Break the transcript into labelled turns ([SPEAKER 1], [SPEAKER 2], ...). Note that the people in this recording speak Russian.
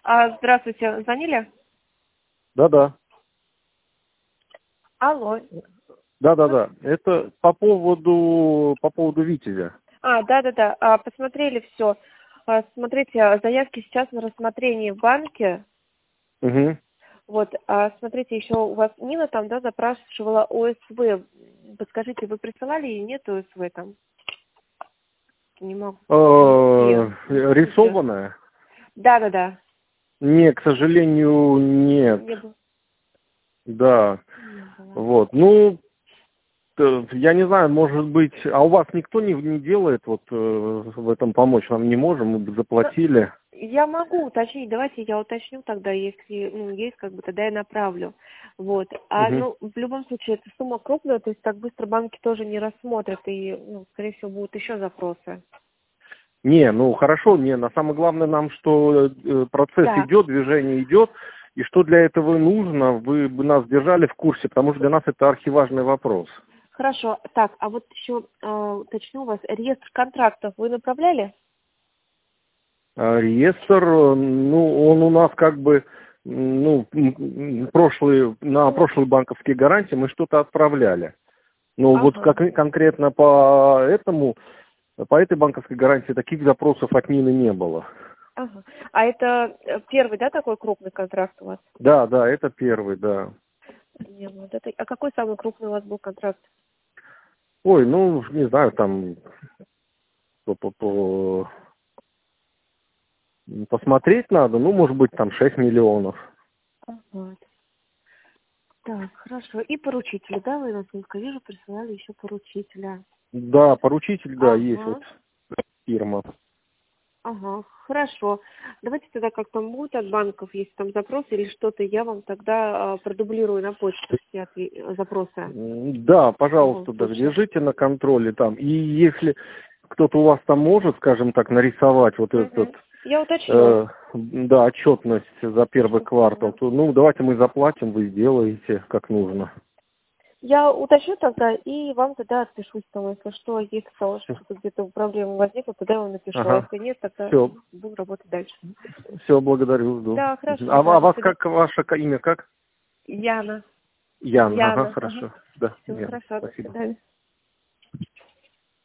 [SPEAKER 1] Здравствуйте, звонили?
[SPEAKER 2] Да-да.
[SPEAKER 1] Алло.
[SPEAKER 2] Да-да-да. Это по поводу Витязя.
[SPEAKER 1] Да-да-да. Посмотрели все. Смотрите, заявки сейчас на рассмотрении в банке.
[SPEAKER 2] Угу.
[SPEAKER 1] Вот, смотрите, еще у вас Нина там, да, запрашивала ОСВ. Подскажите, вы присылали ей, нет ОСВ там? Не могу.
[SPEAKER 2] Рисованная?
[SPEAKER 1] Да-да-да.
[SPEAKER 2] Не, к сожалению, нет.
[SPEAKER 1] Не было.
[SPEAKER 2] Да.
[SPEAKER 1] Не было.
[SPEAKER 2] Вот. Ну, я не знаю, может быть, а у вас никто не делает вот в этом помочь? Нам не можем, мы бы заплатили.
[SPEAKER 1] Я могу уточнить, давайте я уточню тогда, если есть, как бы тогда я направлю. Вот.
[SPEAKER 2] Угу.
[SPEAKER 1] В любом случае, эта сумма крупная, то есть так быстро банки тоже не рассмотрят, и, скорее всего, будут еще запросы.
[SPEAKER 2] Не, ну хорошо, не, на самое главное нам, что процесс
[SPEAKER 1] Да,
[SPEAKER 2] идет, движение идет, и что для этого нужно, вы бы нас держали в курсе, потому что для нас это архиважный вопрос.
[SPEAKER 1] хорошо. Так, а вот еще уточню у вас, реестр контрактов вы направляли?
[SPEAKER 2] Реестр, ну, он у нас как бы, ну, на прошлые банковские гарантии мы что-то отправляли. Но вот
[SPEAKER 1] Ага,
[SPEAKER 2] конкретно по этой банковской гарантии таких запросов от Нины не было.
[SPEAKER 1] ага. А это первый, да, такой крупный контракт у вас?
[SPEAKER 2] Да, да, это первый, да.
[SPEAKER 1] Не было, да? А какой самый крупный у вас был контракт?
[SPEAKER 2] Ой, ну, не знаю, там посмотреть надо, ну, может быть, там 6 миллионов.
[SPEAKER 1] Ага. Так, хорошо. И поручители, да, вы, насколько вижу, присылали еще поручителя.
[SPEAKER 2] Да, поручитель, да, есть вот
[SPEAKER 1] Ага,
[SPEAKER 2] фирма.
[SPEAKER 1] ага, хорошо. Давайте тогда, как там будет от банков, если там запрос или что-то, я вам тогда продублирую на почту все запросы.
[SPEAKER 2] Да,
[SPEAKER 1] В любом
[SPEAKER 2] пожалуйста, да,
[SPEAKER 1] случае.
[SPEAKER 2] держите на контроле там. И если кто-то у вас там может, скажем так, нарисовать вот этот,
[SPEAKER 1] Угу. Я уточню.
[SPEAKER 2] да, отчетность за первый
[SPEAKER 1] Что
[SPEAKER 2] квартал,
[SPEAKER 1] самое.
[SPEAKER 2] то, ну, давайте мы заплатим, вы сделаете как нужно.
[SPEAKER 1] Я уточню тогда и вам тогда отпишусь там, если что, если что-то где-то проблема возникла, тогда я вам напишу. А
[SPEAKER 2] Ага,
[SPEAKER 1] если нет, тогда
[SPEAKER 2] все,
[SPEAKER 1] буду работать дальше.
[SPEAKER 2] все, благодарю, жду.
[SPEAKER 1] Да,
[SPEAKER 2] А
[SPEAKER 1] хорошо, да, до
[SPEAKER 2] вас
[SPEAKER 1] свидания.
[SPEAKER 2] как, ваше имя как?
[SPEAKER 1] Яна.
[SPEAKER 2] Ян, ага,
[SPEAKER 1] Яна. Ага.
[SPEAKER 2] хорошо, да,
[SPEAKER 1] Все
[SPEAKER 2] Ян,
[SPEAKER 1] хорошо, до
[SPEAKER 2] спасибо.
[SPEAKER 1] свидания.